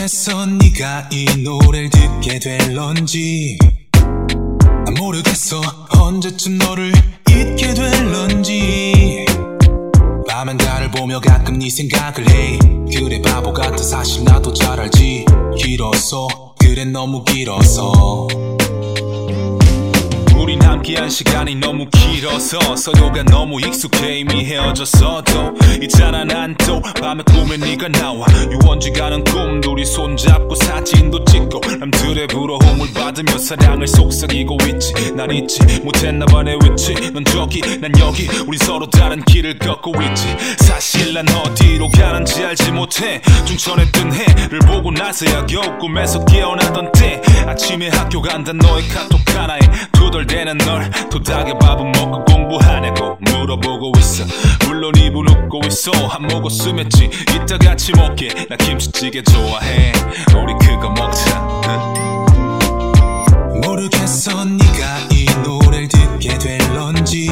모르겠어 네가 이 노래를 듣게 될런지 모르겠어 언제쯤 너를 잊게 될런지 밤엔 달을 보며 가끔 네 생각을 해 그래 바보 같아 사실 나도 잘 알지 길었어 그래 너무 길어서 우린 함께한 시간이 너무 길어서 서로가 너무 익숙해 이미 헤어졌어도 있잖아 난 또 밤에 꿈에 네가 나와 유원지 가는 꿈들이 손잡고 사진도 찍고 남들의 부러움을 받으며 사랑을 속삭이고 있지 난 잊지 못했나봐 내 위치 넌 저기 난 여기 우린 서로 다른 길을 걷고 있지 사실 난 어디로 가는지 알지 못해 중천에 뜬 해를 보고 나서야 겨우 꿈에서 깨어나던 때 아침에 학교 간다 너의 카톡 하나에 투덜대는 널 토닥여 밥은 먹고 공부하냐고 물어보고 있어 물론 입은 웃고 있어 한 모금 스맸지 이따 같이 먹게 나 김치찌개 좋아해 우리 그거 먹자 모르겠어 네가 이 노래를 듣게 될런지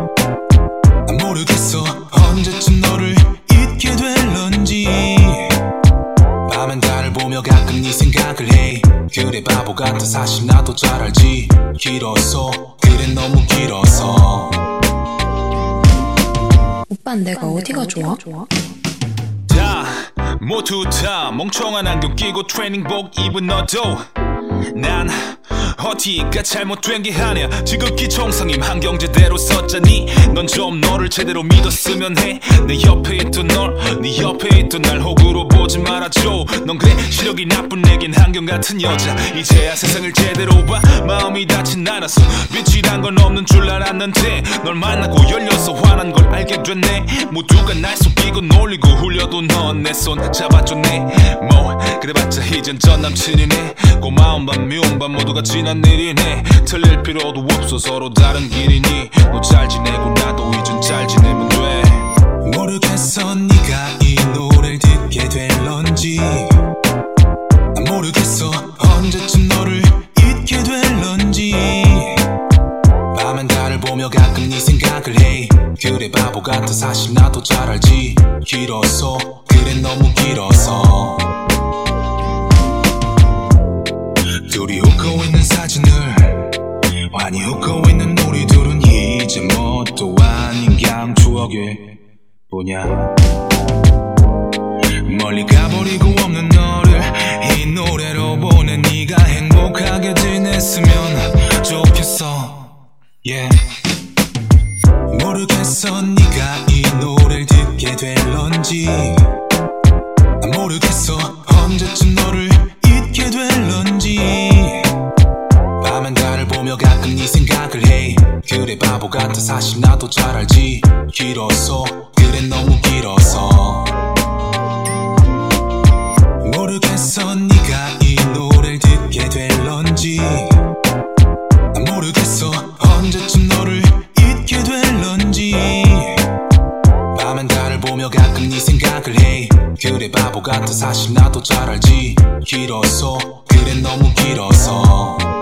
모르겠어 언제쯤 너를 잊게 될런지 밤엔 달을 보며 가끔 네 생각을 해 그래 바보 같아 사실 나도 잘 알지 길어서 그래 너무 길어서 오빤 내가 어디가 좋아? 다 모두 다 멍청한 안경 끼고 트레이닝복 입은 너도 난 어디가 잘못된 게 아니야 지극히 정상임 한경 제대로 썼자니 넌 좀 너를 제대로 믿었으면 해 내 옆에 있던 널 네 옆에 있던 날 호구로 보지 말아줘 넌 그래 시력이 나쁜 내겐 한경 같은 여자 이제야 세상을 제대로 봐 마음이 닿진 않았어 빛이란 건 없는 줄 알았는데 널 만나고 열려서 화난 걸 알게 됐네 모두가 날 속이고 놀리고 훌려도 넌 내 손 잡아줬네 뭐 그래봤자 이젠 전 남친이네 고마운 밤 미운 밤 모두가 지난 일이네 틀릴 필요도 없어 서로 다른 길이니 너 잘 지내고 나도 이젠 잘 지내면 돼 모르겠어 네가 이 노래를 듣게 될런지 모르겠어 언제쯤 너를 잊게 될런지 밤엔 달을 보며 가끔 네 생각을 해 그래 바보 같아 사실 나도 잘 알지 길어서 그래 너무 길어서 둘이 웃고 있는 사진을 많이 웃고 있는 우리 둘은 이제 뭣도 아닌 그냥 추억의 뿐이야 멀리 가버리고 없는 너를 이 노래로 보내 네가 행복하게 지냈으면 좋겠어 yeah. 모르겠어 네가 이 노래를 듣게 될런지 모르겠어 언제쯤 너를 잊게 될런지 밤엔 달을 보며 가끔 네 생각을 해 그래 바보 같아 사실 나도 잘 알지 길어서 그래 너무 길어서 모르겠어 네가 이 노래를 듣게 될런지 모르겠어 언제쯤 너를 잊게 될런지 밤엔 달을 보며 가끔 네 생각을 해 그래 바보 같아 사실 나도 잘 알지 길어서 그래 너무 길어서